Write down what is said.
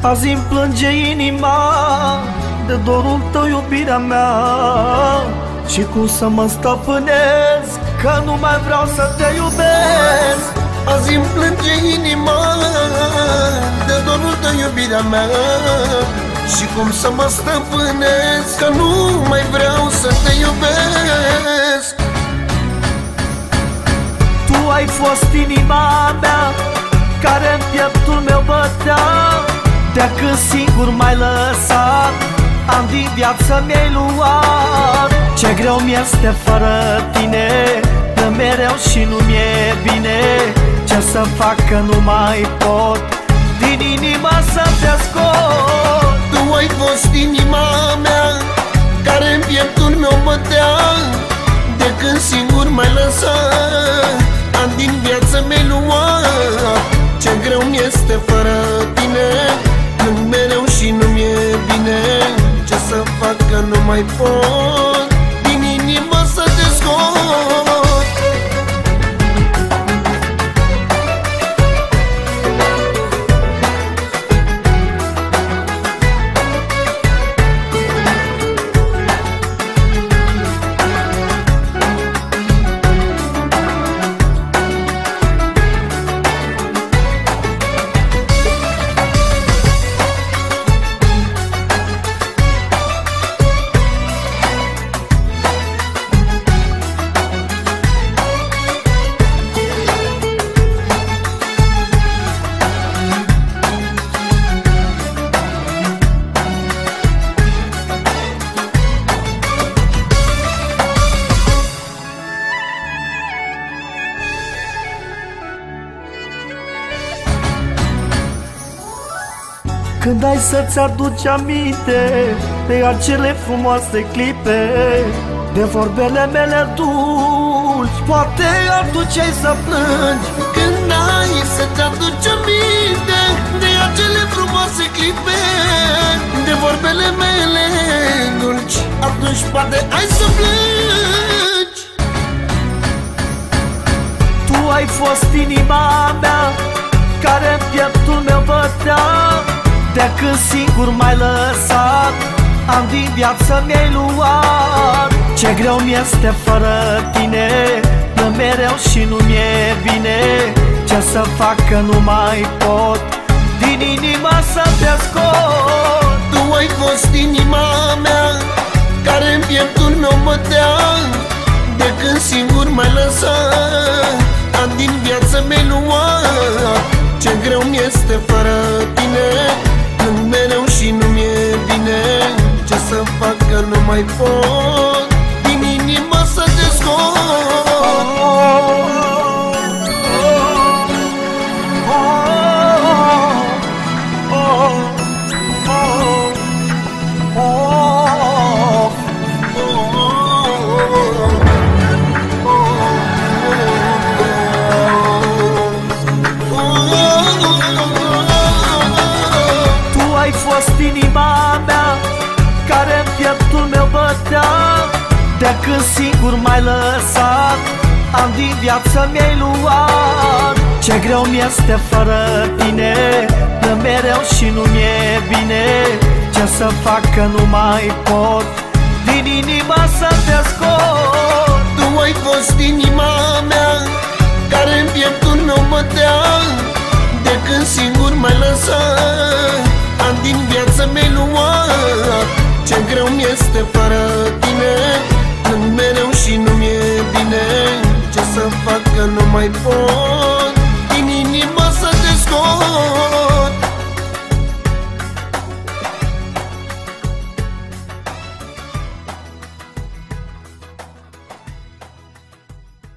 Azi îmi plânge inima de dorul tău, iubirea mea. Și cum să mă stăpânesc, că nu mai vreau să te iubesc. Azi îmi plânge inima de dorul tău, iubirea mea. Și cum să mă stăpânesc, că nu mai vreau să te iubesc. Tu ai fost inima mea, care în pieptul meu bătea. De când singur m-ai lăsat, ani din viață mi-ai luat. Ce greu mi-este fără tine, de mereu și nu mi-e bine. Ce să fac că nu mai pot din inimă să te scot. Tu ai fost inima mea, care în pieptul meu bătea. De când singur m-ai lăsat, ani din viață mi-ai luat. Ce greu mi-este fără tine, când mereu și nu mi-e bine. Ce să fac că nu mai pot din inimă să te scot. Când ai să-ți aduci aminte de acele frumoase clipe, de vorbele mele dulci, poate atunci ai să plângi. Când ai să-ți aduci aminte de acele frumoase clipe, de vorbele mele dulci, atunci poate ai să plângi. Tu ai fost inima mea, care în pieptul meu bătea. De când singur m-ai lăsat, ani din viață mi-ai luat. Ce greu mi-este fără tine, de mereu și nu mi-e bine. Ce să fac că nu mai pot din inimă să te scot. Tu ai fost inima mea, care în pieptul meu bătea. De când singur m-ai lăsat, ani din viață mi-ai luat. Ce greu mi-este fără tine, când mereu și nu mi-e bine. Ce să fac că nu mai pot din inimă să te scot. Inima mea, care în pieptul meu bătea. De când singur m-ai lăsat, ani din viață mi-ai luat. Ce greu mi-este fără tine, de mereu și nu mi-e bine. Ce să fac că nu mai pot din inimă să te scot. Tu ai fost inima mea, care în pieptul meu bătea. De când singur m-ai lăsat, ani din viață mi-ai luat. Ce greu mi-este fără tine, când mereu și nu mi-e bine. Ce să fac că nu mai pot din inimă să te scot.